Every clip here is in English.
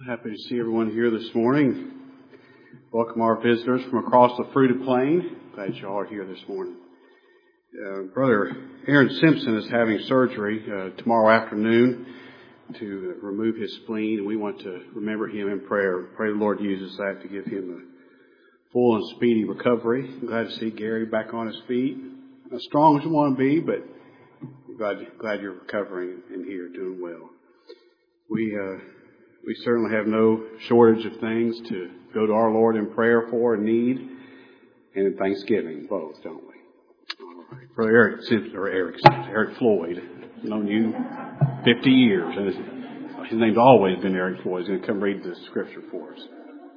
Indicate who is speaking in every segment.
Speaker 1: Happy to see everyone here this morning. Welcome our visitors from across the Fruited Plain. Glad you all are here this morning. Brother Aaron Simpson is having surgery tomorrow afternoon to remove his spleen. We want to remember him in prayer. Pray the Lord uses that to give him a full and speedy recovery. I'm glad to see Gary back on his feet. Not as strong as you want to be, but glad you're recovering and here doing well. We certainly have no shortage of things to go to our Lord in prayer for and need, and in thanksgiving, both, don't we? All right. Brother Eric Floyd, I've known you 50 years, and his name's always been Eric Floyd. He's going to come read the scripture for us.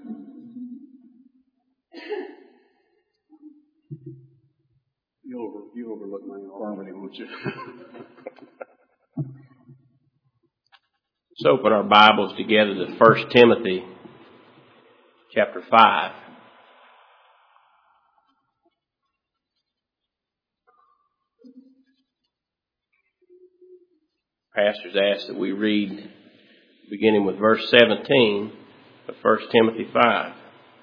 Speaker 1: You overlook my infirmity, won't you?
Speaker 2: Let's open our Bibles together to 1 Timothy chapter 5. Pastors asked that we read beginning with verse 17 of 1 Timothy 5.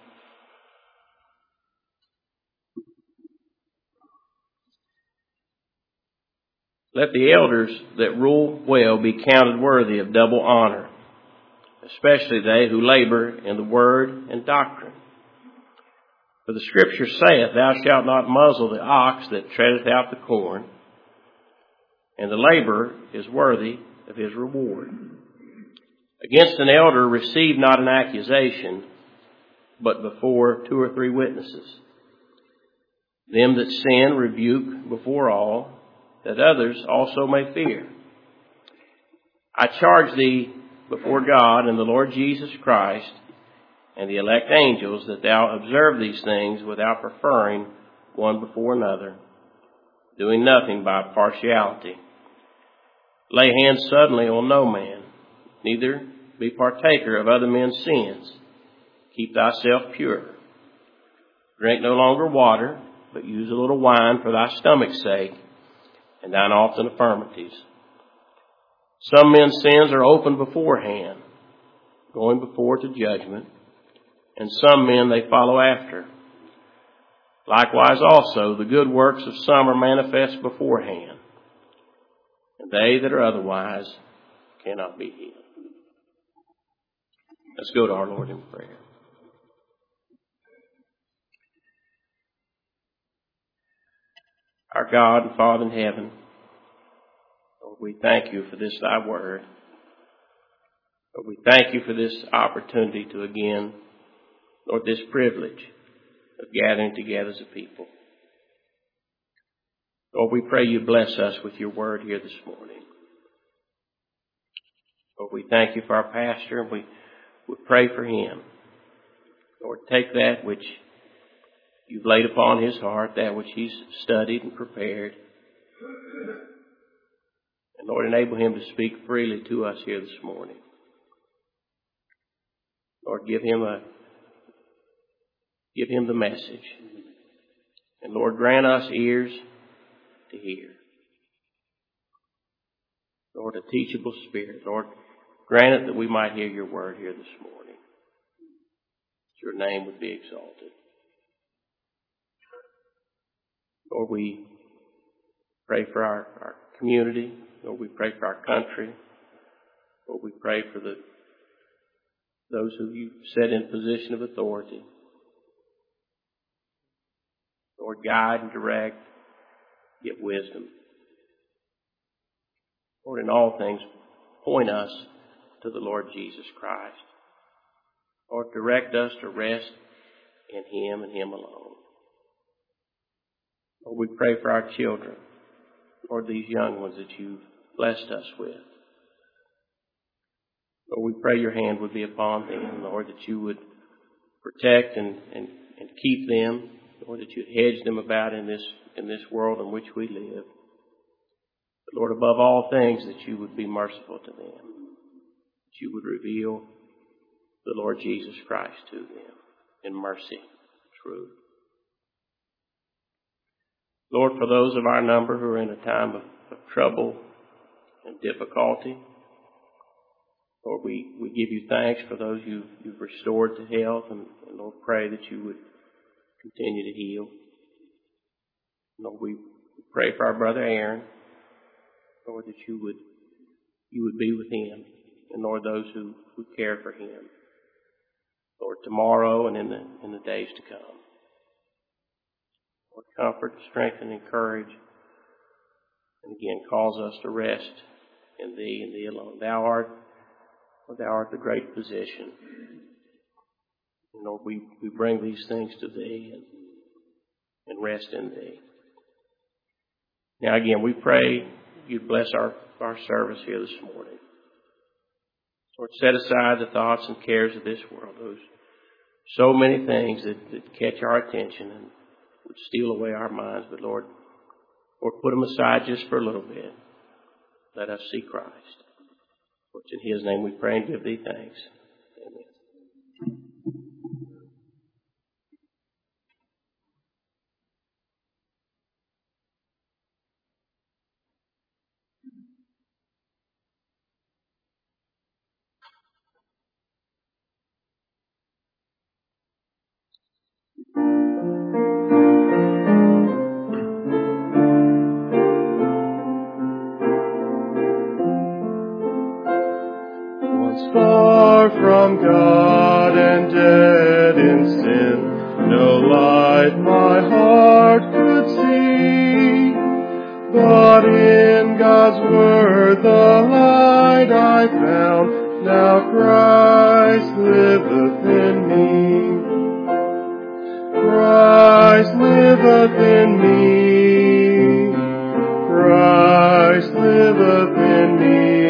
Speaker 2: Let the elders that rule well be counted worthy of double honor, especially they who labor in the word and doctrine. For the Scripture saith, Thou shalt not muzzle the ox that treadeth out the corn, and the laborer is worthy of his reward. Against an elder receive not an accusation, but before 2 or 3 witnesses. Them that sin rebuke before all, that others also may fear. I charge thee before God and the Lord Jesus Christ and the elect angels that thou observe these things without preferring one before another, doing nothing by partiality. Lay hands suddenly on no man, neither be partaker of other men's sins. Keep thyself pure. Drink no longer water, but use a little wine for thy stomach's sake, and thine often infirmities. Some men's sins are opened beforehand, going before to judgment, and some men they follow after. Likewise also the good works of some are manifest beforehand, and they that are otherwise cannot be hid. Let's go to our Lord in prayer. Our God and Father in heaven, Lord, we thank you for this thy word. Lord, we thank you for this opportunity to again, Lord, this privilege of gathering together as a people. Lord, we pray you bless us with your word here this morning. Lord, we thank you for our pastor, and we pray for him. Lord, take that which you've laid upon his heart, that which he's studied and prepared. And Lord, enable him to speak freely to us here this morning. Lord, give him the message. And Lord, grant us ears to hear. Lord, a teachable spirit. Lord, grant it that we might hear your word here this morning. That your name would be exalted. Lord, we pray for our community. Lord, we pray for our country. Lord, we pray for those who you set in position of authority. Lord, guide and direct, give wisdom. Lord, in all things, point us to the Lord Jesus Christ. Lord, direct us to rest in him and him alone. Lord, we pray for our children. Lord, these young ones that you've blessed us with. Lord, we pray your hand would be upon them. Lord, that you would protect and keep them. Lord, that you'd hedge them about in this world in which we live. But Lord, above all things, that you would be merciful to them. That you would reveal the Lord Jesus Christ to them in mercy and truth. Lord, for those of our number who are in a time of trouble and difficulty, Lord, we give you thanks for those you've restored to health, and Lord, pray that you would continue to heal. Lord, we pray for our brother Aaron, Lord, that you would be with him, and Lord, those who care for him, Lord, tomorrow and in the days to come. Lord, comfort, strengthen, encourage, and again cause us to rest in Thee and Thee alone. Thou art the great physician. And Lord, we bring these things to Thee and rest in Thee. Now again, we pray you'd bless our service here this morning. Lord, set aside the thoughts and cares of this world. Those so many things that catch our attention and would steal away our minds. But Lord, put them aside just for a little bit. Let us see Christ. Lord, in His name we pray and give Thee thanks. Amen.
Speaker 3: Far from God and dead in sin, no light my heart could see. But in God's word the light I found, now Christ liveth in me. Christ liveth in me. Christ liveth in me.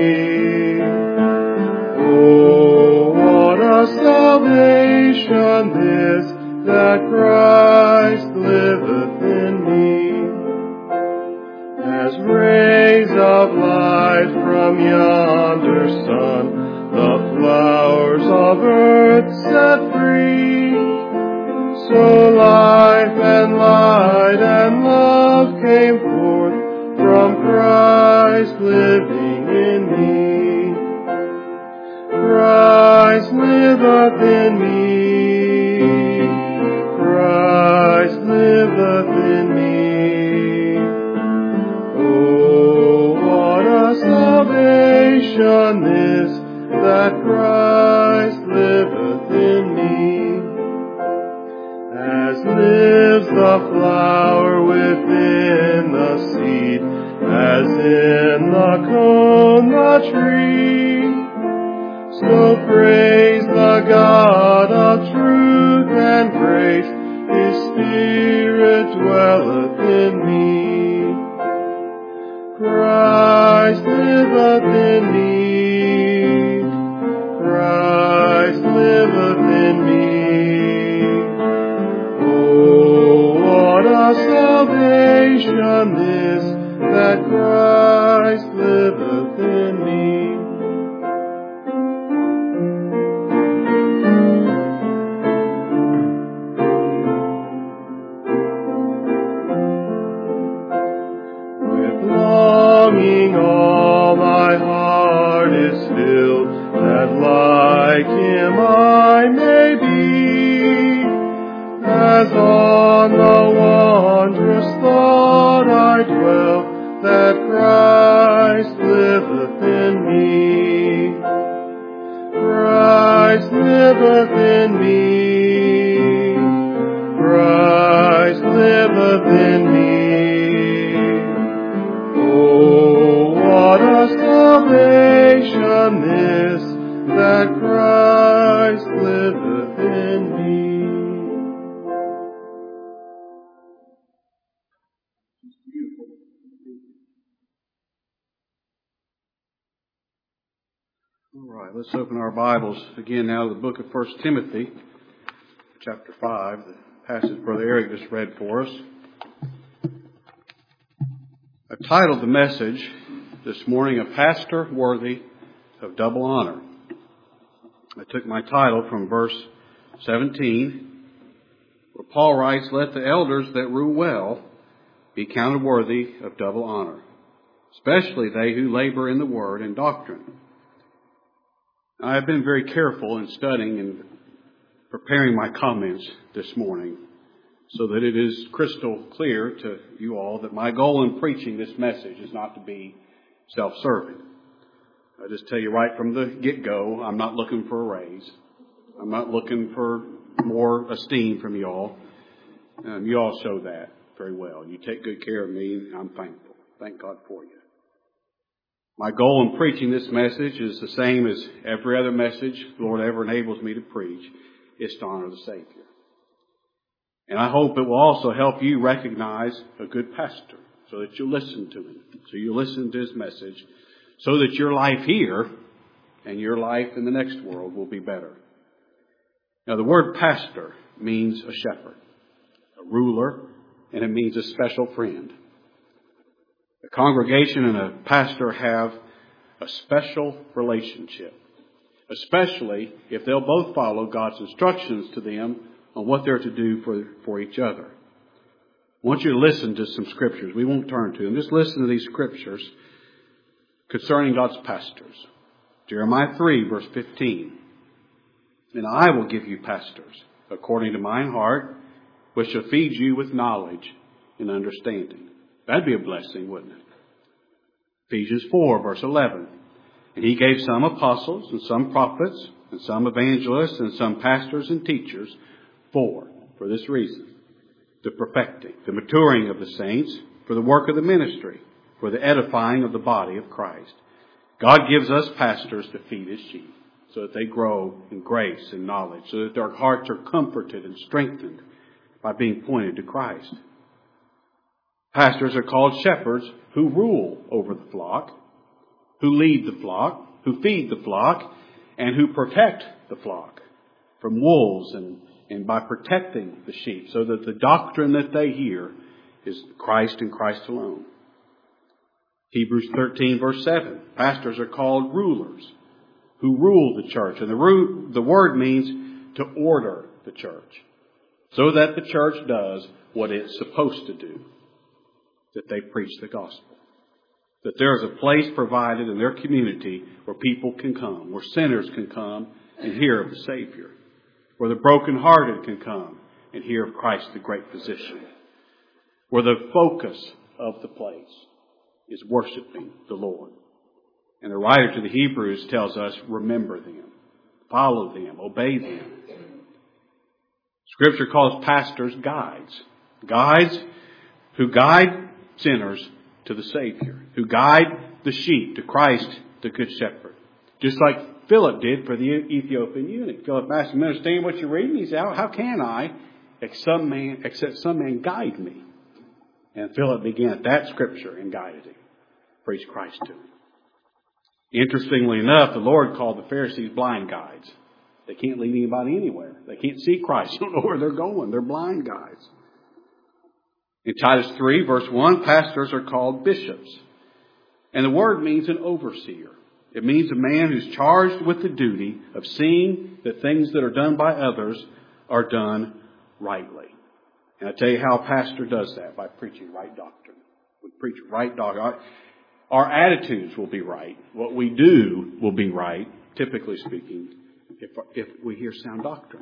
Speaker 3: Oh, what a salvation this, that Christ liveth in me. As rays of light from yonder sun, the flowers of earth set free, so life and light and love came forth from Christ living in me. Christ liveth in me. Christ liveth in me. Oh, what a salvation this, that Christ liveth in me. As lives the flower within the seed, as in the cone the tree, so praise the God of truth and grace, His Spirit dwelleth in me. Christ liveth in me. Christ liveth in me. Oh, what a salvation this, that Christ liveth in me. All my heart is filled, that like Him I may be. As on the wondrous thought I dwell, that Christ liveth in me. Christ liveth in me. Christ liveth in me. Oh, what a salvation this, that Christ liveth in me.
Speaker 1: All right, let's open our Bibles again now to the book of 1 Timothy, chapter 5, the passage Brother Eric just read for us. I've titled the message this morning, A Pastor Worthy of Double Honor. I took my title from verse 17, where Paul writes, Let the elders that rule well be counted worthy of double honor, especially they who labor in the word and doctrine. I have been very careful in studying and preparing my comments this morning so that it is crystal clear to you all that my goal in preaching this message is not to be self-serving. I just tell you right from the get-go, I'm not looking for a raise. I'm not looking for more esteem from you all. You all show that very well. You take good care of me, and I'm thankful. Thank God for you. My goal in preaching this message is the same as every other message the Lord ever enables me to preach. It's to honor the Savior. And I hope it will also help you recognize a good pastor so that you'll listen to him. So you listen to his message so that your life here and your life in the next world will be better. Now, the word pastor means a shepherd, a ruler, and it means a special friend. The congregation and a pastor have a special relationship, especially if they'll both follow God's instructions to them on what they're to do for each other. I want you to listen to some scriptures. We won't turn to them. Just listen to these scriptures concerning God's pastors. Jeremiah 3, verse 15. And I will give you pastors according to mine heart, which shall feed you with knowledge and understanding. That'd be a blessing, wouldn't it? Ephesians 4, verse 11. And he gave some apostles and some prophets and some evangelists and some pastors and teachers for this reason. The perfecting, the maturing of the saints, for the work of the ministry, for the edifying of the body of Christ. God gives us pastors to feed His sheep so that they grow in grace and knowledge, so that their hearts are comforted and strengthened by being pointed to Christ. Pastors are called shepherds who rule over the flock, who lead the flock, who feed the flock, and who protect the flock from wolves and by protecting the sheep so that the doctrine that they hear is Christ and Christ alone. Hebrews 13, verse 7. Pastors are called rulers who rule the church. And the word means to order the church so that the church does what it's supposed to do, that they preach the gospel. That there is a place provided in their community where people can come, where sinners can come and hear of the Savior, where the brokenhearted can come and hear of Christ, the great physician, where the focus of the place is worshiping the Lord. And the writer to the Hebrews tells us, remember them, follow them, obey them. Scripture calls pastors guides. Guides who guide sinners to the Savior, who guide the sheep to Christ, the Good Shepherd. Just like Philip did for the Ethiopian eunuch. Philip asked him, understand what you're reading? He said, how can I, except some man guide me? And Philip began at that scripture and guided him. Preached Christ to him. Interestingly enough, the Lord called the Pharisees blind guides. They can't lead anybody anywhere. They can't see Christ. They don't know where they're going. They're blind guides. In Titus 3, verse 1, pastors are called bishops. And the word means an overseer. It means a man who's charged with the duty of seeing that things that are done by others are done rightly. And I tell you how a pastor does that, by preaching right doctrine. We preach right doctrine. Our attitudes will be right. What we do will be right, typically speaking, if we hear sound doctrine.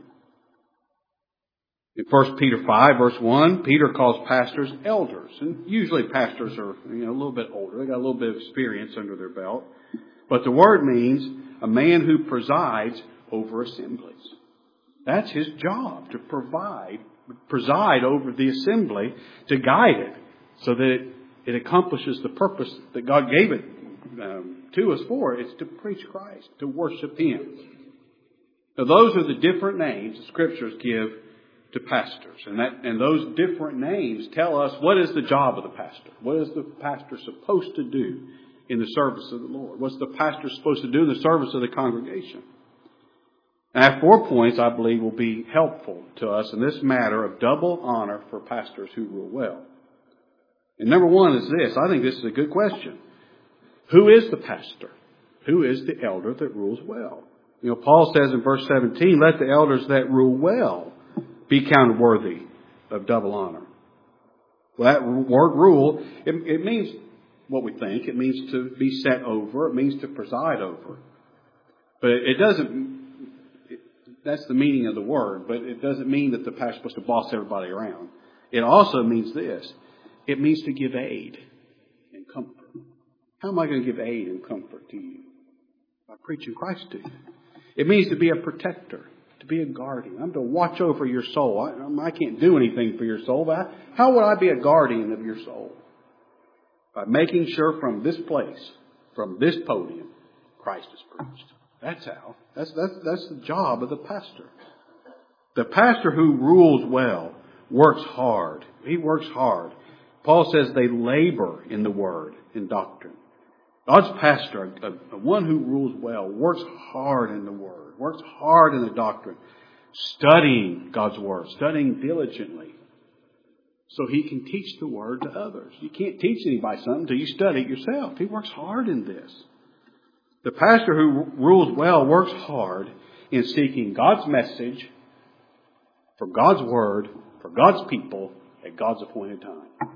Speaker 1: In 1 Peter 5, verse 1, Peter calls pastors elders. And usually pastors are a little bit older. They got a little bit of experience under their belt. But the word means a man who presides over assemblies. That's his job, to preside over the assembly, to guide it so that it accomplishes the purpose that God gave it to us for. It's to preach Christ, to worship Him. Now those are the different names the Scriptures give to pastors. And those different names tell us what is the job of the pastor. What is the pastor supposed to do in the service of the Lord? What's the pastor supposed to do in the service of the congregation? And I have 4 points I believe will be helpful to us in this matter of double honor for pastors who rule well. And number 1 is this. I think this is a good question. Who is the pastor? Who is the elder that rules well? Paul says in verse 17, let the elders that rule well be counted worthy of double honor. Well, that word rule, it means what we think. It means to be set over. It means to preside over. But it doesn't, that's the meaning of the word, but it doesn't mean that the pastor's supposed to boss everybody around. It also means this. It means to give aid and comfort. How am I going to give aid and comfort to you? By preaching Christ to you. It means to be a protector, to be a guardian. I'm to watch over your soul. I can't do anything for your soul, but how would I be a guardian of your soul? By making sure from this place, from this podium, Christ is preached. That's how. That's the job of the pastor. The pastor who rules well works hard. He works hard. Paul says they labor in the word, in doctrine. God's pastor, one who rules well, works hard in the word, works hard in the doctrine, studying God's word, studying diligently, so he can teach the word to others. You can't teach anybody something until you study it yourself. He works hard in this. The pastor who rules well works hard in seeking God's message from God's word, for God's people, at God's appointed time.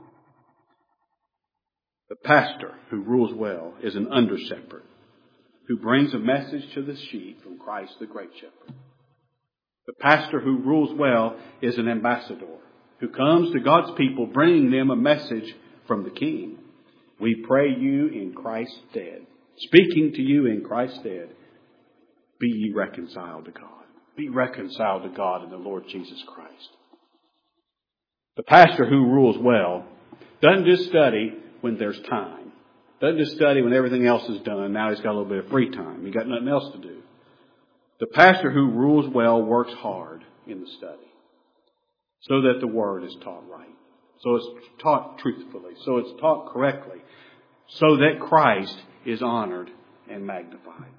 Speaker 1: The pastor who rules well is an under-shepherd who brings a message to the sheep from Christ the great shepherd. The pastor who rules well is an ambassador who comes to God's people bringing them a message from the King. We pray you in Christ's stead, speaking to you in Christ's stead, be ye reconciled to God. Be reconciled to God in the Lord Jesus Christ. The pastor who rules well doesn't just study when there's time. Doesn't just study when everything else is done. Now he's got a little bit of free time. He's got nothing else to do. The pastor who rules well works hard in the study so that the word is taught right. So it's taught truthfully. So it's taught correctly. So that Christ is honored and magnified.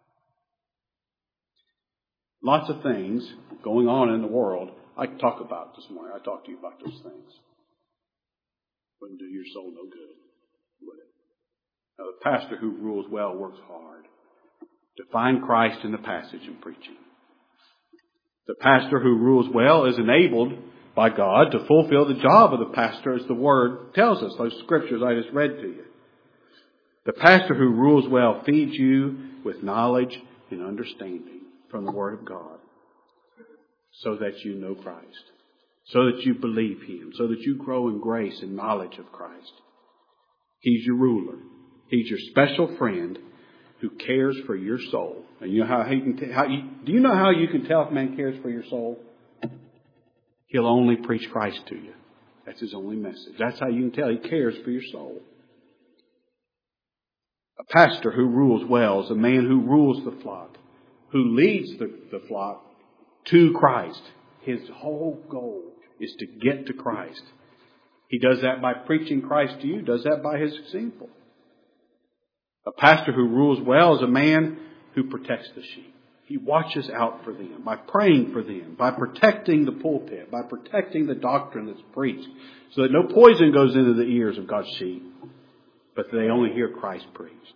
Speaker 1: Lots of things going on in the world I could talk about this morning. I talked to you about those things. Wouldn't do your soul no good, would it? Now, the pastor who rules well works hard to find Christ in the passage and preaching. The pastor who rules well is enabled by God to fulfill the job of the pastor as the Word tells us, those scriptures I just read to you. The pastor who rules well feeds you with knowledge and understanding from the Word of God so that you know Christ, so that you believe Him, so that you grow in grace and knowledge of Christ. He's your ruler. He's your special friend who cares for your soul. And you know how he can do you know how you can tell if a man cares for your soul? He'll only preach Christ to you. That's his only message. That's how you can tell he cares for your soul. A pastor who rules well is a man who rules the flock, who leads the flock to Christ. His whole goal is to get to Christ. He does that by preaching Christ to you, does that by his example. A pastor who rules well is a man who protects the sheep. He watches out for them by praying for them, by protecting the pulpit, by protecting the doctrine that's preached, so that no poison goes into the ears of God's sheep, but they only hear Christ preached.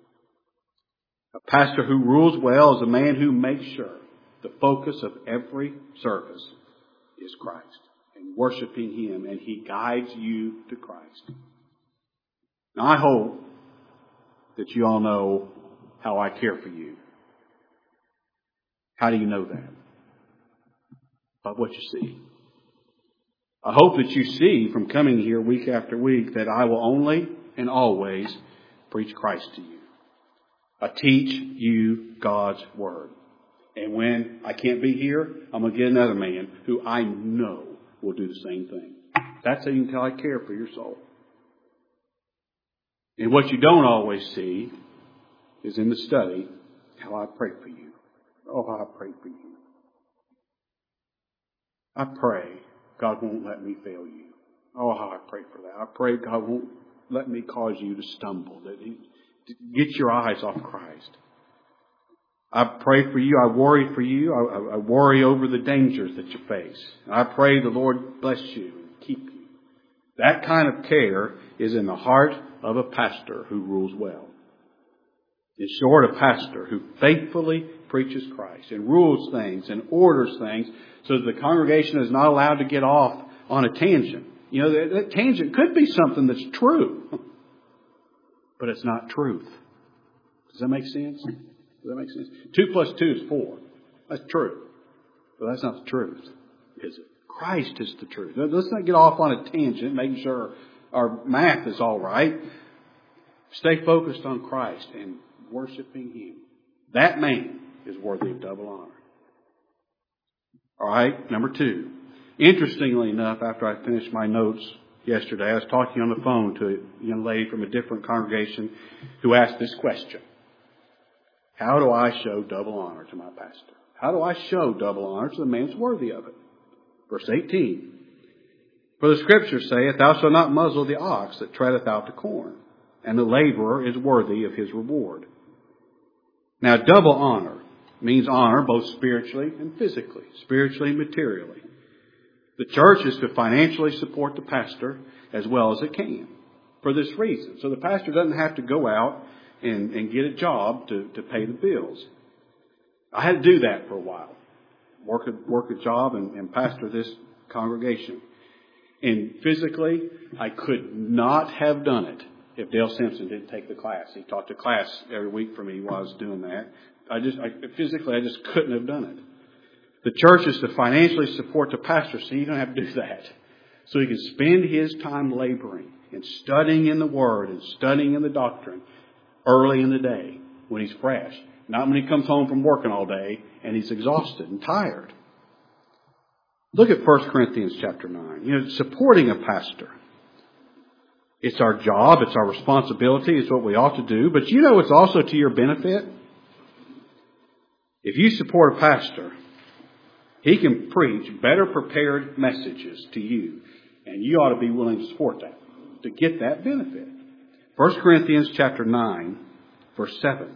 Speaker 1: A pastor who rules well is a man who makes sure the focus of every service is Christ and worshiping Him, and he guides you to Christ. Now, I hope that you all know how I care for you. How do you know that? By what you see. I hope that you see from coming here week after week that I will only and always preach Christ to you. I teach you God's Word. And when I can't be here, I'm going to get another man who I know will do the same thing. That's how you can tell I care for your soul. And what you don't always see is in the study how I pray for you. Oh, how I pray for you. I pray God won't let me fail you. Oh, how I pray for that. I pray God won't let me cause you to stumble. That get your eyes off Christ. I pray for you. I worry for you. I worry over the dangers that you face. I pray the Lord bless you and keep you. That kind of care is in the heart of a pastor who rules well. In short, a pastor who faithfully preaches Christ and rules things and orders things so that the congregation is not allowed to get off on a tangent. You know, that tangent could be something that's true, but it's not truth. Does that make sense? Does that make sense? 2 plus 2 is 4. That's true. But that's not the truth, is it? Christ is the truth. Let's not get off on a tangent, making sure our math is all right. Stay focused on Christ and worshiping Him. That man is worthy of double honor. All right, number 2. Interestingly enough, after I finished my notes yesterday, I was talking on the phone to a young lady from a different congregation who asked this question. How do I show double honor to my pastor? How do I show double honor to the man that's worthy of it? Verse 18. For the Scripture saith, Thou shalt not muzzle the ox that treadeth out the corn, and the laborer is worthy of his reward. Now, double honor means honor both spiritually and physically, spiritually and materially. The church is to financially support the pastor as well as it can for this reason. So the pastor doesn't have to go out and get a job to pay the bills. I had to do that for a while. Work a job and pastor this congregation. And physically, I could not have done it if Dale Simpson didn't take the class. He taught the class every week for me while I was doing that. Physically, I just couldn't have done it. The church is to financially support the pastor so you don't have to do that. So he can spend his time laboring and studying in the Word and studying in the doctrine early in the day when he's fresh. Not when he comes home from working all day and he's exhausted and tired. Look at 1 Corinthians chapter 9. Supporting a pastor. It's our job, it's our responsibility, it's what we ought to do. But it's also to your benefit. If you support a pastor, he can preach better prepared messages to you. And you ought to be willing to support that, to get that benefit. 1 Corinthians chapter 9, verse 7.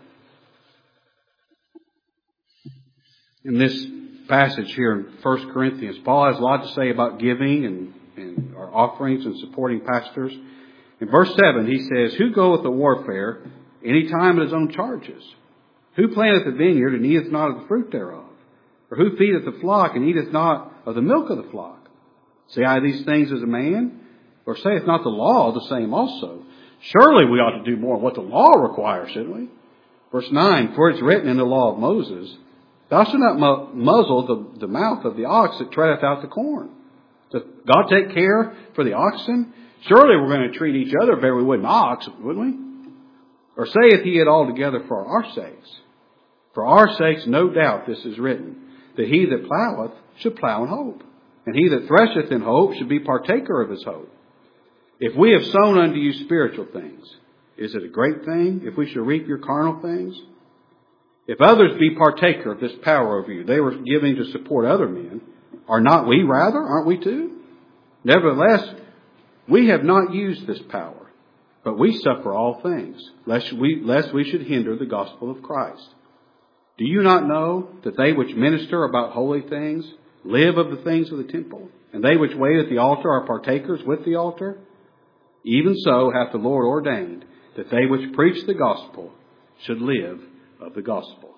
Speaker 1: In this passage here in 1 Corinthians, Paul has a lot to say about giving and our offerings and supporting pastors. In verse 7, he says, Who goeth to warfare any time at his own charges? Who planteth the vineyard and eateth not of the fruit thereof? Or who feedeth the flock and eateth not of the milk of the flock? Say I these things as a man? Or saith not the law the same also? Surely we ought to do more of what the law requires, shouldn't we? Verse 9, For it's written in the law of Moses, Thou shalt not muzzle the mouth of the ox that treadeth out the corn. Does God take care for the oxen? Surely we're going to treat each other better we would an ox, wouldn't we? Or saith he it altogether for our sakes? For our sakes, no doubt, this is written, that he that ploweth should plow in hope, and he that thresheth in hope should be partaker of his hope. If we have sown unto you spiritual things, is it a great thing if we shall reap your carnal things? If others be partaker of this power over you, they were giving to support other men, are not we rather? Aren't we too? Nevertheless, we have not used this power, but we suffer all things, lest we should hinder the gospel of Christ. Do you not know that they which minister about holy things live of the things of the temple, and they which wait at the altar are partakers with the altar? Even so hath the Lord ordained that they which preach the gospel should live of the gospel.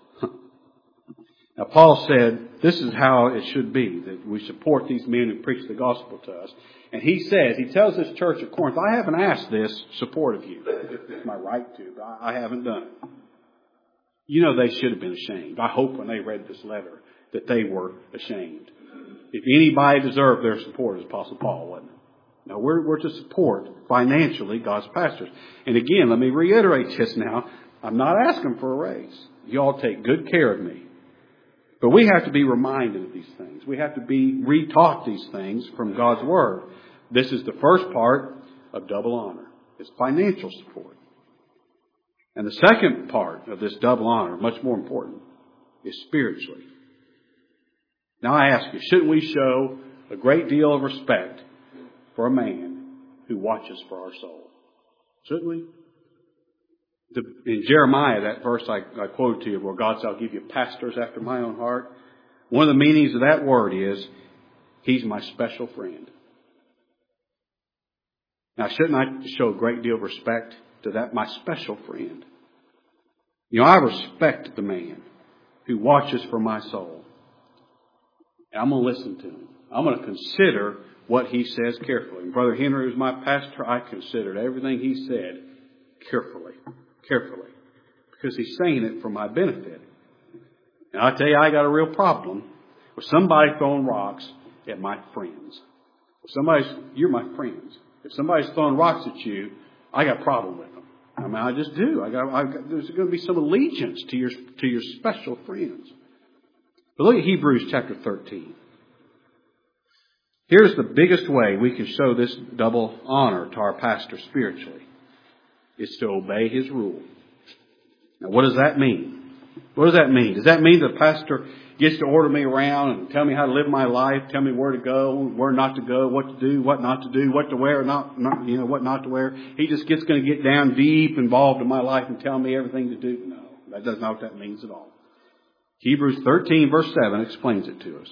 Speaker 1: Now Paul said this is how it should be, that we support these men who preach the gospel to us. And he tells this church at Corinth, I haven't asked this support of you. It's my right to, but I haven't done it. They should have been ashamed. I hope when they read this letter that they were ashamed. If anybody deserved their support, it was Apostle Paul, wasn't it? Now, we're to support financially God's pastors. And again, let me reiterate this now. I'm not asking for a raise. You all take good care of me. But we have to be reminded of these things. We have to be retaught these things from God's Word. This is the first part of double honor. It's financial support. And the second part of this double honor, much more important, is spiritually. Now I ask you, shouldn't we show a great deal of respect for a man who watches for our soul? Shouldn't we? In Jeremiah, that verse I quoted to you, where God said, I'll give you pastors after my own heart. One of the meanings of that word is, He's my special friend. Now, shouldn't I show a great deal of respect to that, my special friend? I respect the man who watches for my soul. And I'm going to listen to him. I'm going to consider what he says carefully. And Brother Henry, who's my pastor, I considered everything he said carefully. Because because He's saying it for my benefit. And I tell you, I got a real problem with somebody throwing rocks at my friends. You're my friends. If somebody's throwing rocks at you, I got a problem with them. I mean, I just do. There's going to be some allegiance to your special friends. But look at Hebrews chapter 13. Here's the biggest way we can show this double honor to our pastor spiritually. It's to obey his rule. Now, what does that mean? What does that mean? Does that mean the pastor gets to order me around and tell me how to live my life, tell me where to go, where not to go, what to do, what not to do, what to wear, what not to wear? He just going to get down deep involved in my life and tell me everything to do? No, that does not what that means at all. Hebrews 13 verse 7 explains it to us.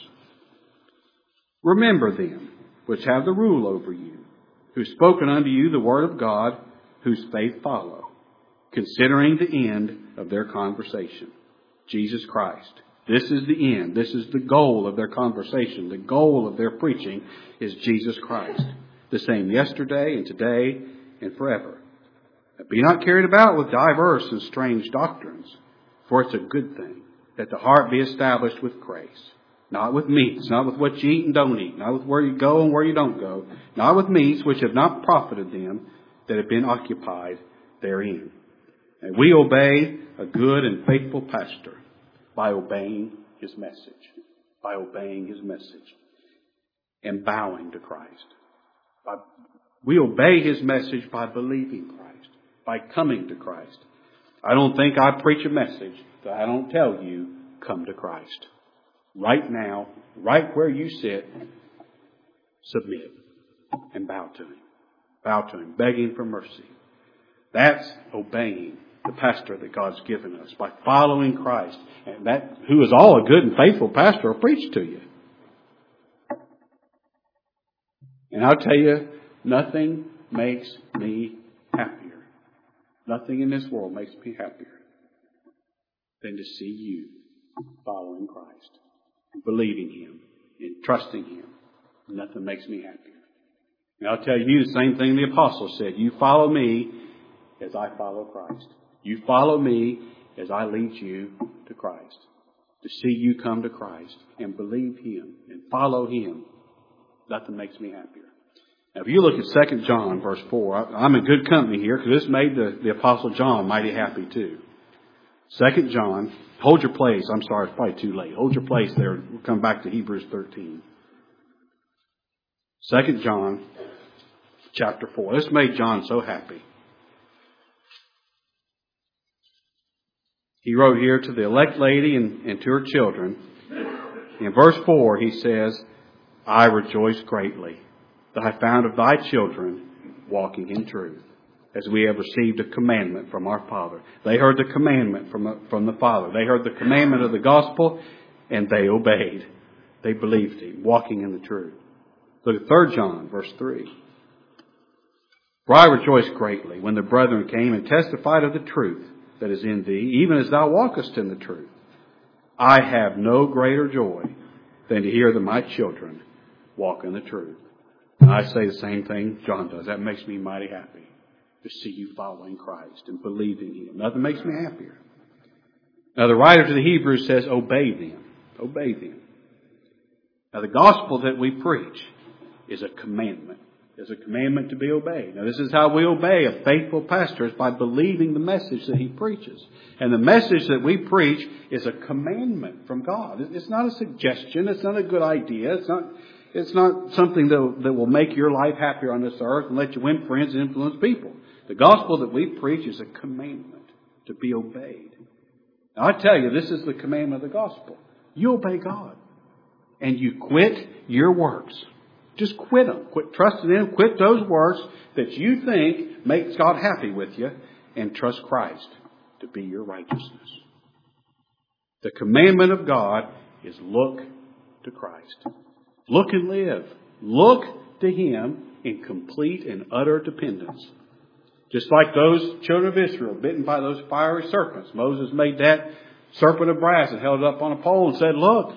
Speaker 1: Remember them which have the rule over you, who've spoken unto you the word of God, whose faith follow, considering the end of their conversation, Jesus Christ. This is the end. This is the goal of their conversation. The goal of their preaching is Jesus Christ, the same yesterday and today and forever. Be not carried about with diverse and strange doctrines, for it's a good thing that the heart be established with grace. Not with meats, not with what you eat and don't eat, not with where you go and where you don't go, not with meats which have not profited them that have been occupied therein. And we obey a good and faithful pastor by obeying his message. By obeying his message. And bowing to Christ. We obey his message by believing Christ. By coming to Christ. I don't think I preach a message that I don't tell you, come to Christ. Right now, right where you sit, submit and bow to Him. Bow to Him, begging for mercy. That's obeying the pastor that God's given us by following Christ. And that, who is all a good and faithful pastor, will preach to you. And I'll tell you, nothing makes me happier. Nothing in this world makes me happier than to see you following Christ, believing Him, and trusting Him. Nothing makes me happier. And I'll tell you the same thing the apostle said. You follow me as I follow Christ. You follow me as I lead you to Christ. To see you come to Christ and believe Him and follow Him. Nothing makes me happier. Now, if you look at 2 John verse 4, I'm in good company here because this made the Apostle John mighty happy too. 2 John, hold your place. I'm sorry, it's probably too late. Hold your place there. We'll come back to Hebrews 13. 2 John chapter 4. This made John so happy. He wrote here to the elect lady and to her children. In verse 4 he says, I rejoice greatly that I found of thy children walking in truth, as we have received a commandment from our Father. They heard the commandment from the Father. They heard the commandment of the gospel, and they obeyed. They believed Him, walking in the truth. Look at 3 John, verse 3. For I rejoice greatly when the brethren came and testified of the truth that is in thee, even as thou walkest in the truth. I have no greater joy than to hear that my children walk in the truth. And I say the same thing John does. That makes me mighty happy to see you following Christ and believing Him. Nothing makes me happier. Now the writer to the Hebrews says, obey them. Obey them. Now the gospel that we preach is a commandment. It's a commandment to be obeyed. Now this is how we obey a faithful pastor, is by believing the message that he preaches. And the message that we preach is a commandment from God. It's not a suggestion. It's not a good idea. It's not something that will make your life happier on this earth and let you win friends and influence people. The gospel that we preach is a commandment to be obeyed. Now I tell you, this is the commandment of the gospel. You obey God. And you quit your works. Just quit them. Quit trusting in them. Quit those works that you think makes God happy with you, and trust Christ to be your righteousness. The commandment of God is look to Christ. Look and live. Look to Him in complete and utter dependence. Just like those children of Israel bitten by those fiery serpents. Moses made that serpent of brass and held it up on a pole and said, look.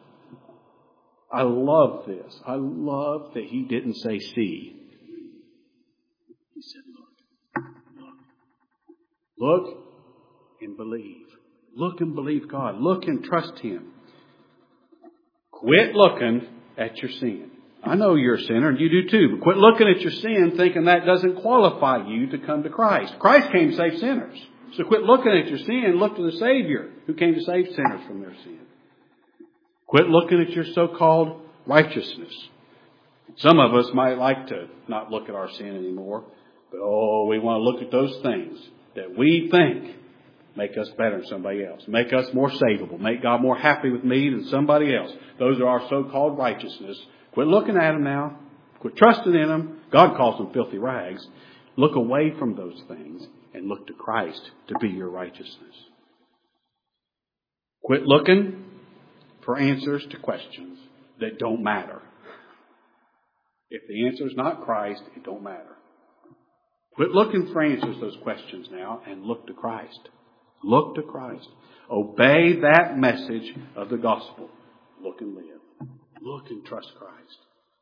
Speaker 1: I love this. I love that he didn't say see. He said look. Look. Look and believe. Look and believe God. Look and trust Him. Quit looking at your sin. I know you're a sinner and you do too, but quit looking at your sin thinking that doesn't qualify you to come to Christ. Christ came to save sinners. So quit looking at your sin. Look to the Savior who came to save sinners from their sin. Quit looking at your so-called righteousness. Some of us might like to not look at our sin anymore, but we want to look at those things that we think make us better than somebody else, make us more savable, make God more happy with me than somebody else. Those are our so-called righteousness. Quit looking at them now. Quit trusting in them. God calls them filthy rags. Look away from those things and look to Christ to be your righteousness. Quit looking for answers to questions that don't matter. If the answer is not Christ, it don't matter. Quit looking for answers to those questions now and look to Christ. Look to Christ. Obey that message of the gospel. Look and live. Look and trust Christ.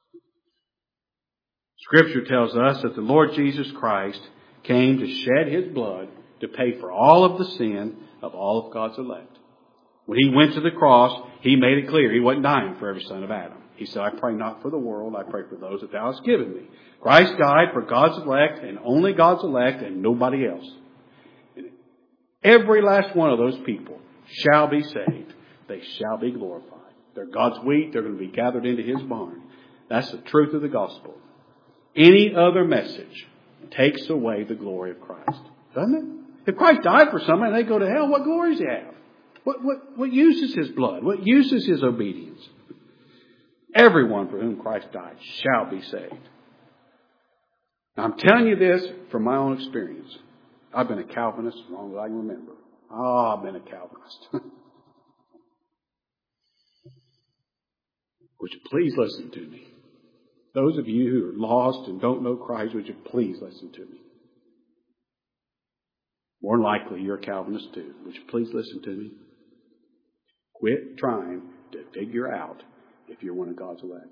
Speaker 1: Scripture tells us that the Lord Jesus Christ came to shed His blood to pay for all of the sin of all of God's elect. When He went to the cross, He made it clear He wasn't dying for every son of Adam. He said, I pray not for the world, I pray for those that Thou hast given me. Christ died for God's elect and only God's elect and nobody else. And every last one of those people shall be saved. They shall be glorified. They're God's wheat. They're going to be gathered into His barn. That's the truth of the gospel. Any other message takes away the glory of Christ. Doesn't it? If Christ died for somebody and they go to hell, what glory does He have? What use is His blood? What use is His obedience? Everyone for whom Christ died shall be saved. Now, I'm telling you this from my own experience. I've been a Calvinist as long as I can remember. I've been a Calvinist. Would you please listen to me? Those of you who are lost and don't know Christ, would you please listen to me? More than likely, you're a Calvinist too. Would you please listen to me? Quit trying to figure out if you're one of God's elect.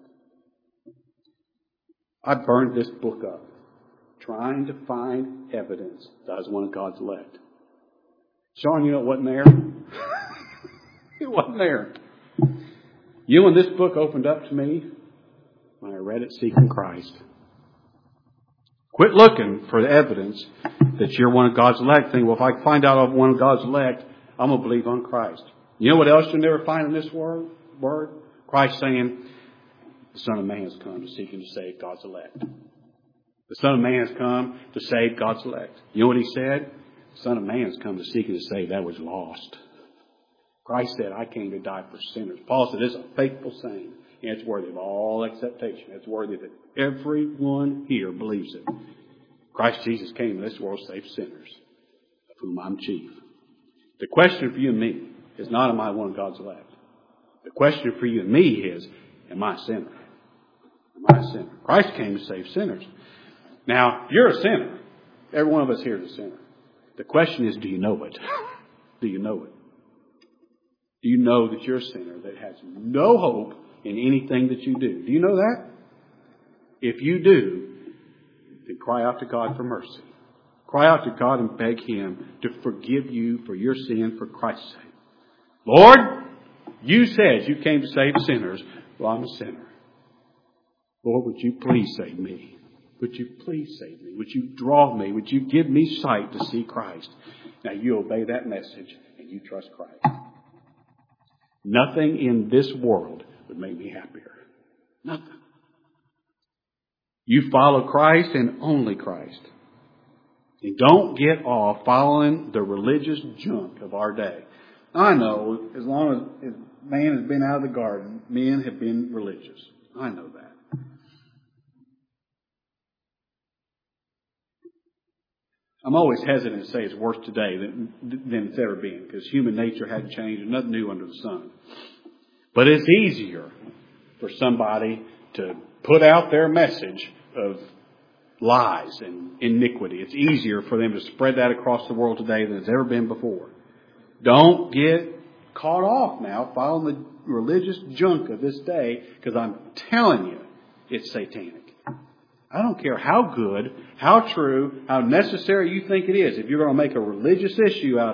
Speaker 1: I burned this book up trying to find evidence that I was one of God's elect. Sean, you know it wasn't there? It wasn't there. You know when this book opened up to me? When I read it seeking Christ. Quit looking for the evidence that you're one of God's elect. Think, well, if I find out I'm one of God's elect, I'm going to believe on Christ. You know what else you'll never find in this word? Christ saying, the Son of Man has come to seek and to save God's elect. The Son of Man has come to save God's elect. You know what He said? The Son of Man has come to seek and to save that was lost. Christ said, I came to die for sinners. Paul said, this is a faithful saying. And it's worthy of all acceptation. It's worthy that everyone here believes it. Christ Jesus came in this world to save sinners, of whom I'm chief. The question for you and me is not, am I one of God's elect? The question for you and me is, am I a sinner? Am I a sinner? Christ came to save sinners. Now, you're a sinner. Every one of us here is a sinner. The question is, do you know it? Do you know it? Do you know that you're a sinner that has no hope in anything that you do? Do you know that? If you do, then cry out to God for mercy. Cry out to God and beg Him to forgive you for your sin for Christ's sake. Lord, you said you came to save sinners. Well, I'm a sinner. Lord, would you please save me? Would you please save me? Would you draw me? Would you give me sight to see Christ? Now you obey that message and you trust Christ. Nothing in this world would make me happier. Nothing. You follow Christ and only Christ. And don't get off following the religious junk of our day. I know, as long as man has been out of the garden, men have been religious. I know that. I'm always hesitant to say it's worse today than it's ever been, because human nature hadn't changed and nothing new under the sun. But it's easier for somebody to put out their message of lies and iniquity. It's easier for them to spread that across the world today than it's ever been before. Don't get caught off now following the religious junk of this day, because I'm telling you, it's satanic. I don't care how good, how true, how necessary you think it is. If you're going to make a religious issue out of it,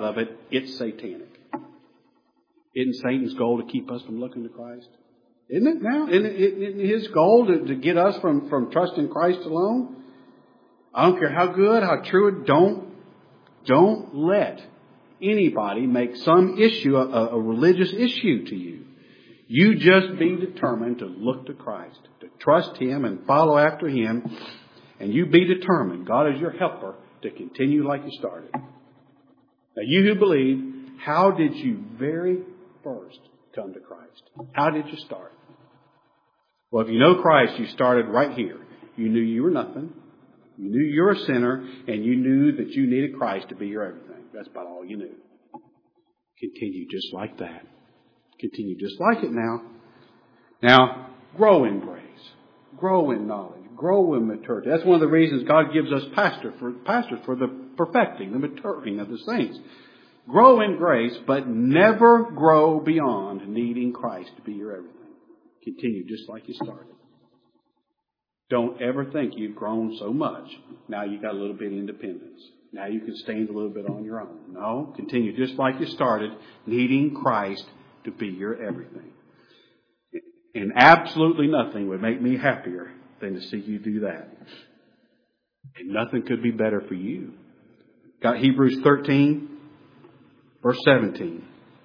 Speaker 1: it's satanic. Isn't Satan's goal to keep us from looking to Christ? Isn't it now? Isn't it his goal to get us from trusting Christ alone? I don't care how good, how true, don't let anybody make some issue, a religious issue to you. You just be determined to look to Christ, to trust Him and follow after Him. And you be determined, God is your helper, to continue like you started. Now you who believe, how did you very first come to Christ? How did you start? Well, if you know Christ, you started right here. You knew you were nothing. You knew you were a sinner, and you knew that you needed Christ to be your everything. That's about all you knew. Continue just like that. Continue just like it now. Now, grow in grace. Grow in knowledge. Grow in maturity. That's one of the reasons God gives us pastors for the perfecting, the maturing of the saints. Grow in grace, but never grow beyond needing Christ to be your everything. Continue just like you started. Don't ever think you've grown so much. Now you got a little bit of independence. Now you can stand a little bit on your own. No, continue just like you started, needing Christ to be your everything. And absolutely nothing would make me happier than to see you do that. And nothing could be better for you. Got Hebrews 13, verse 17.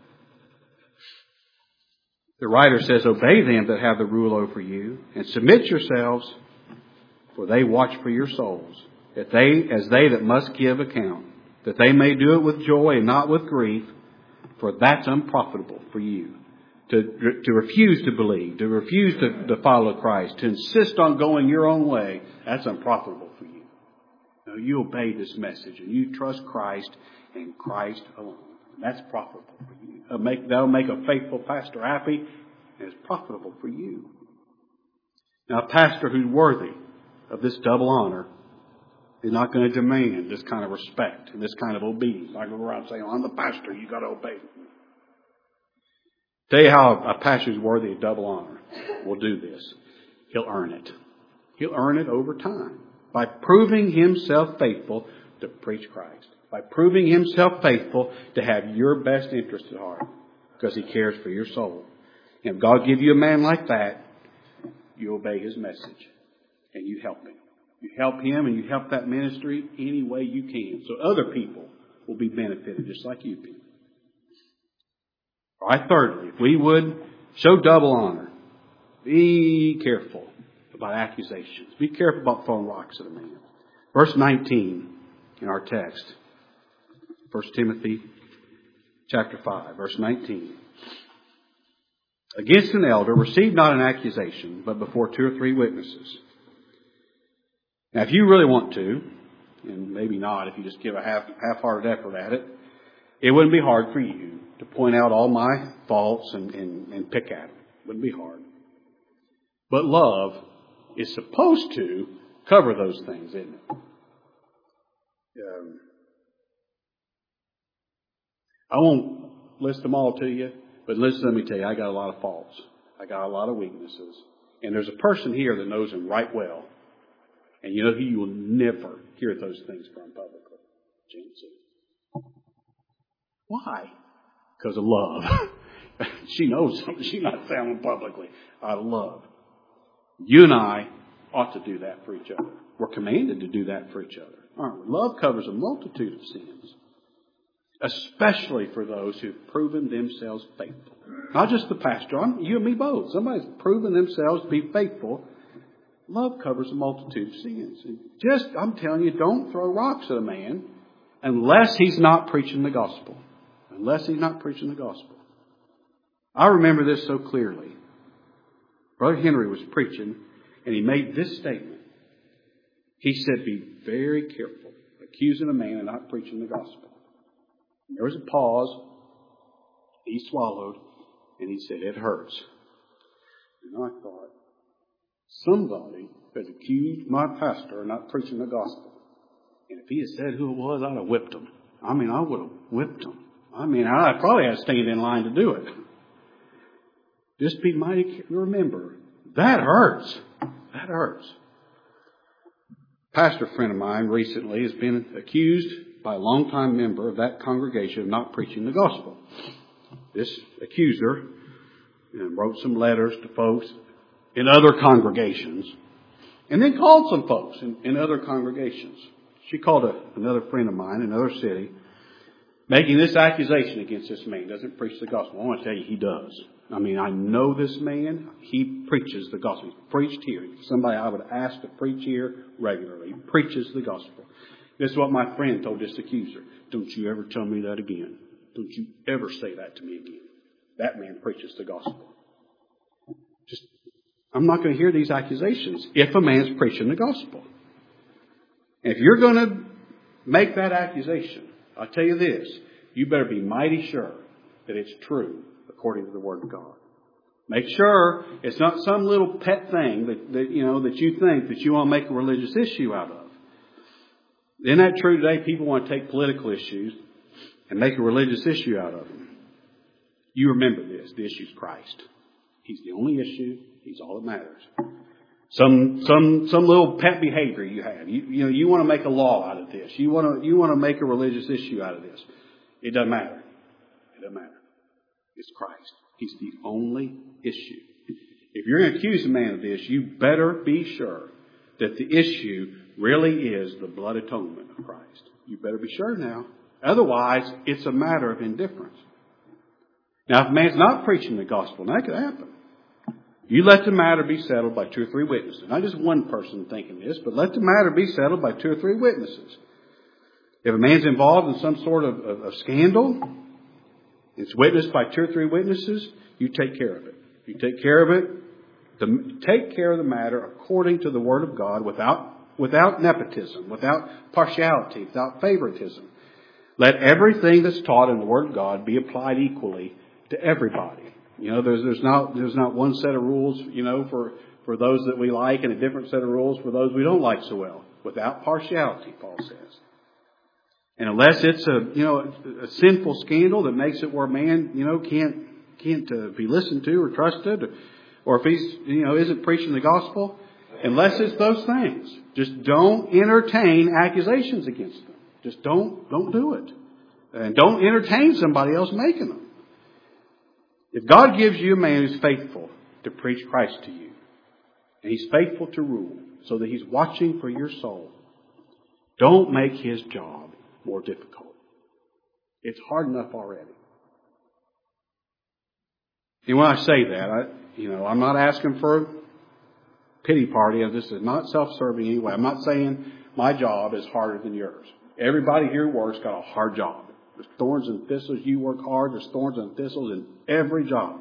Speaker 1: The writer says, obey them that have the rule over you, and submit yourselves, for they watch for your souls, as they that must give account, that they may do it with joy and not with grief, for that's unprofitable for you. To refuse to believe, to refuse to follow Christ, to insist on going your own way, that's unprofitable for you. No, you obey this message and you trust Christ and Christ alone. And that's profitable for you. That'll make a faithful pastor happy, and it's profitable for you. Now, a pastor who's worthy of this double honor is not going to demand this kind of respect and this kind of obedience. I go around saying, I'm the pastor, you got to obey me. Tell you how a pastor is worthy of double honor will do this. He'll earn it. He'll earn it over time by proving himself faithful to preach Christ. By proving himself faithful to have your best interest at heart because he cares for your soul. And if God give you a man like that, you obey his message and you help him. You help him and you help that ministry any way you can so other people will be benefited just like you've been. All right, thirdly, if we would show double honor, be careful about accusations. Be careful about throwing rocks at a man. Verse 19 in our text. 1 Timothy chapter 5, verse 19. Against an elder, receive not an accusation, but before 2 or 3 witnesses. Now, if you really want to, and maybe not if you just give a half-hearted effort at it, it wouldn't be hard for you to point out all my faults and pick at them. It wouldn't be hard. But love is supposed to cover those things, isn't it? I won't list them all to you, but listen, let me tell you, I got a lot of faults. I got a lot of weaknesses. And there's a person here that knows them right well. And you know who you will never hear those things from publicly? Jancy. Why? Because of love. She knows something. She's not saying them publicly. Out of love. You and I ought to do that for each other. We're commanded to do that for each other, aren't we? Love covers a multitude of sins. Especially for those who've proven themselves faithful. Not just the pastor, you and me both. Somebody's proven themselves to be faithful. Love covers a multitude of sins. And I'm telling you, don't throw rocks at a man unless he's not preaching the gospel. Unless he's not preaching the gospel. I remember this so clearly. Brother Henry was preaching and he made this statement. He said, be very careful accusing a man and not preaching the gospel. There was a pause. He swallowed and he said, it hurts. And I thought, somebody has accused my pastor of not preaching the gospel. And if he had said who it was, I'd have whipped him. I would have whipped him. I probably had to stand in line to do it. Just be mighty careful. Remember, that hurts. That hurts. A pastor friend of mine recently has been accused by a longtime member of that congregation of not preaching the gospel. This accuser wrote some letters to folks in other congregations and then called some folks in other congregations. She called another friend of mine in another city, making this accusation against this man. Doesn't preach the gospel. I want to tell you, he does. I mean, I know this man. He preaches the gospel. He's preached here. Somebody I would ask to preach here regularly. He preaches the gospel. This is what my friend told this accuser. Don't you ever tell me that again. Don't you ever say that to me again. That man preaches the gospel. I'm not going to hear these accusations if a man's preaching the gospel. And if you're going to make that accusation, I'll tell you this, you better be mighty sure that it's true according to the Word of God. Make sure it's not some little pet thing that you think that you want to make a religious issue out of. Isn't that true today? People want to take political issues and make a religious issue out of them. You remember this. The issue is Christ. He's the only issue. He's all that matters. Some little pet behavior you have. You want to make a law out of this. You want to make a religious issue out of this. It doesn't matter. It doesn't matter. It's Christ. He's the only issue. If you're going to accuse a man of this, you better be sure that the issue really is the blood atonement of Christ. You better be sure now. Otherwise, it's a matter of indifference. Now, if a man's not preaching the gospel, that could happen. You let the matter be settled by 2 or 3 witnesses. Not just one person thinking this, but let the matter be settled by 2 or 3 witnesses. If a man's involved in some sort of scandal, it's witnessed by 2 or 3 witnesses, you take care of it. You take care of it. Take care of the matter according to the Word of God without nepotism, without partiality, without favoritism. Let everything that's taught in the Word of God be applied equally to everybody. There's not one set of rules, for those that we like and a different set of rules for those we don't like so well. Without partiality, Paul says. And unless it's a sinful scandal that makes it where a man, can't be listened to or trusted, or if he's, isn't preaching the gospel, unless it's those things, just don't entertain accusations against them. Just don't do it. And don't entertain somebody else making them. If God gives you a man who's faithful to preach Christ to you, and he's faithful to rule, so that he's watching for your soul, don't make his job more difficult. It's hard enough already. And when I say that, I'm not asking for a pity party. This is not self-serving anyway. I'm not saying my job is harder than yours. Everybody here works got a hard job. There's thorns and thistles. You work hard. There's thorns and thistles in every job.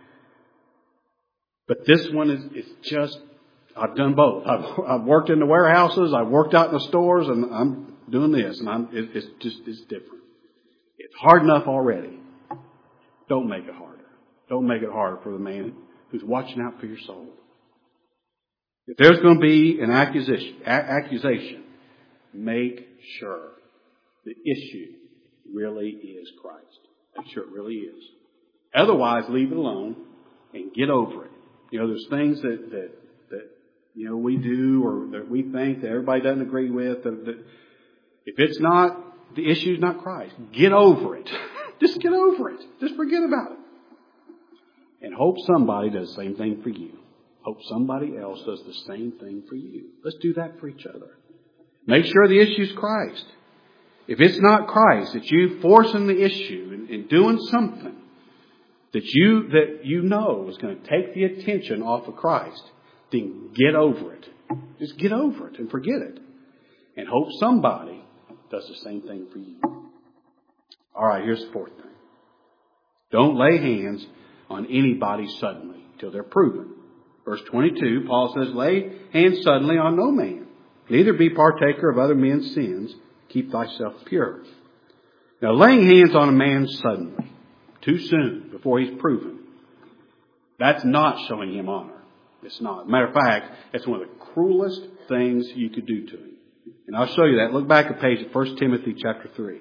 Speaker 1: But this one is just, I've done both. I've worked in the warehouses. I've worked out in the stores, and I'm doing this. And it's different. It's hard enough already. Don't make it harder. Don't make it harder for the man who's watching out for your soul. If there's going to be an accusation, make sure the issue really is Christ. Make sure it really is. Otherwise, leave it alone and get over it. There's things that we do or that we think that everybody doesn't agree with. That if it's not, the issue's not Christ. Get over it. Just get over it. Just forget about it. And hope somebody does the same thing for you. Hope somebody else does the same thing for you. Let's do that for each other. Make sure the issue is Christ. If it's not Christ, that you forcing the issue and doing something that you know is going to take the attention off of Christ, then get over it. Just get over it and forget it. And hope somebody does the same thing for you. All right, here's the 4th thing. Don't lay hands on anybody suddenly till they're proven. Verse 22, Paul says, lay hands suddenly on no man. Neither be partaker of other men's sins. Keep thyself pure. Now, laying hands on a man suddenly, too soon, before he's proven, that's not showing him honor. It's not. Matter of fact, it's one of the cruelest things you could do to him. And I'll show you that. Look back at page 1 Timothy chapter 3.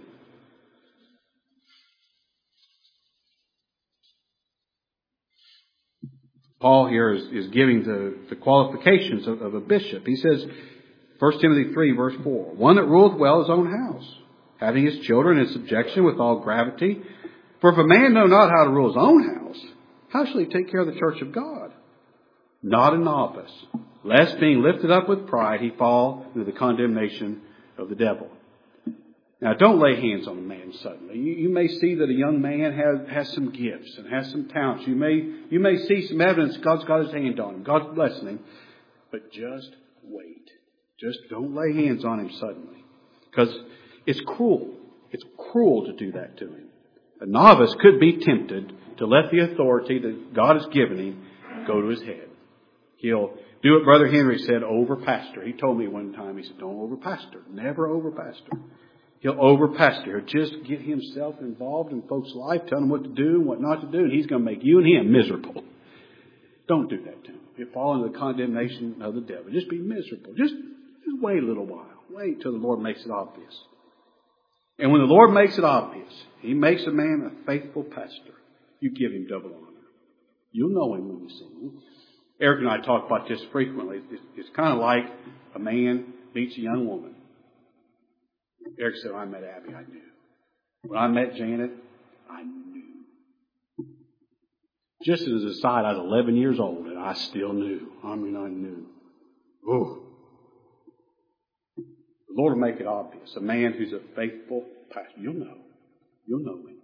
Speaker 1: Paul here is giving the qualifications of a bishop. He says, 1 Timothy 3, verse 4, one that ruleth well his own house, having his children in subjection with all gravity. For if a man know not how to rule his own house, how shall he take care of the church of God? Not a novice, lest being lifted up with pride, he fall into the condemnation of the devil. Now, don't lay hands on a man suddenly. You may see that a young man has some gifts and has some talents. You may see some evidence God's got his hand on him. God's blessing him. But just wait. Just don't lay hands on him suddenly. Because it's cruel. It's cruel to do that to him. A novice could be tempted to let the authority that God has given him go to his head. He'll do what Brother Henry said, over-pastor. He told me one time, he said, don't over-pastor. Never over-pastor. He'll over-pastor. He'll just get himself involved in folks' life, tell them what to do and what not to do, and he's going to make you and him miserable. Don't do that to him. You'll fall into the condemnation of the devil. Just be miserable. Just wait a little while. Wait till the Lord makes it obvious. And when the Lord makes it obvious, He makes a man a faithful pastor. You give him double honor. You'll know him when you see him. Eric and I talk about this frequently. It's kind of like a man meets a young woman. Eric said, when I met Abby, I knew. When I met Janet, I knew. Just as an aside, I was 11 years old and I still knew. I knew. Oh. The Lord will make it obvious. A man who's a faithful pastor. You'll know. You'll know him.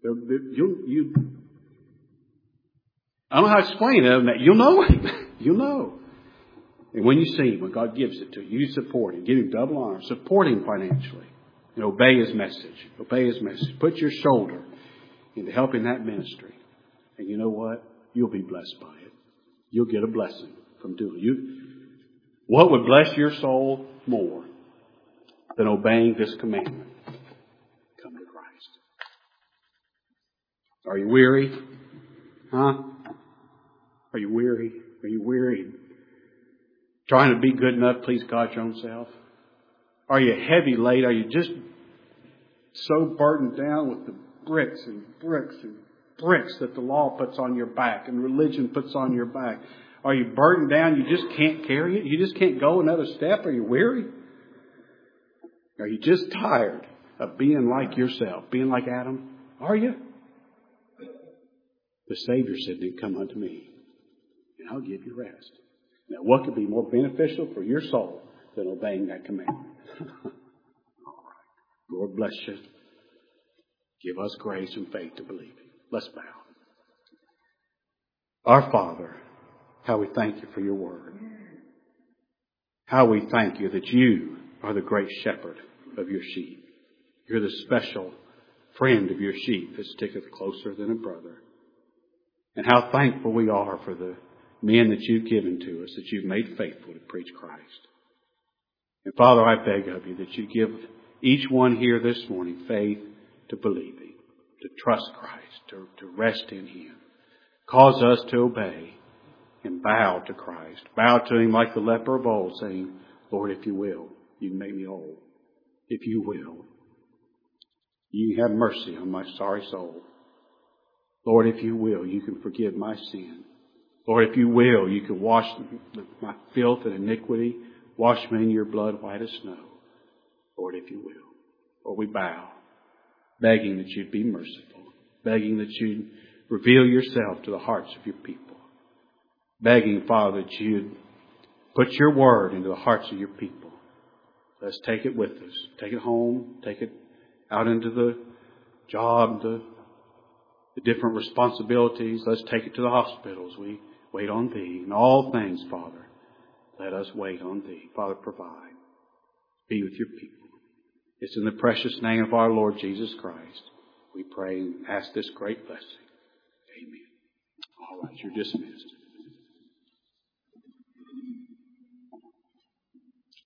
Speaker 1: I don't know how to explain it. You'll know him. You'll know. And when you see him, when God gives it to you, you support him. Give him double honor. Support him financially. And obey his message. Obey his message. Put your shoulder into helping that ministry. And you know what? You'll be blessed by it. You'll get a blessing from doing it. What would bless your soul more than obeying this commandment? Come to Christ. Are you weary? Huh? Are you weary? Are you weary? Trying to be good enough to please God your own self? Are you heavy laden? Are you just so burdened down with the bricks and bricks and bricks that the law puts on your back and religion puts on your back? Are you burdened down? You just can't carry it? You just can't go another step? Are you weary? Are you just tired of being like yourself, being like Adam? Are you? The Savior said, then come unto me, and I'll give you rest. Now, what could be more beneficial for your soul than obeying that commandment? All right. Lord bless you. Give us grace and faith to believe it. Let's bow. Our Father, how we thank you for your word. How we thank you that you are the great shepherd of your sheep. You're the special friend of your sheep that sticketh closer than a brother. And how thankful we are for the men that you've given to us, that you've made faithful to preach Christ. And Father, I beg of you that you give each one here this morning faith to believe Him, to trust Christ, to rest in Him. Cause us to obey and bow to Christ. Bow to Him like the leper of old, saying, Lord, if you will, you can make me whole. If you will, you can have mercy on my sorry soul. Lord, if you will, you can forgive my sin. Lord, if you will, you can wash my filth and iniquity. Wash me in your blood white as snow. Lord, if you will. Lord, we bow, begging that you'd be merciful. Begging that you'd reveal yourself to the hearts of your people. Begging, Father, that you'd put your word into the hearts of your people. Let's take it with us. Take it home. Take it out into the job, the different responsibilities. Let's take it to the hospitals. We wait on Thee. In all things, Father, let us wait on Thee. Father, provide. Be with your people. It's in the precious name of our Lord Jesus Christ we pray and ask this great blessing. Amen. All right, you're dismissed.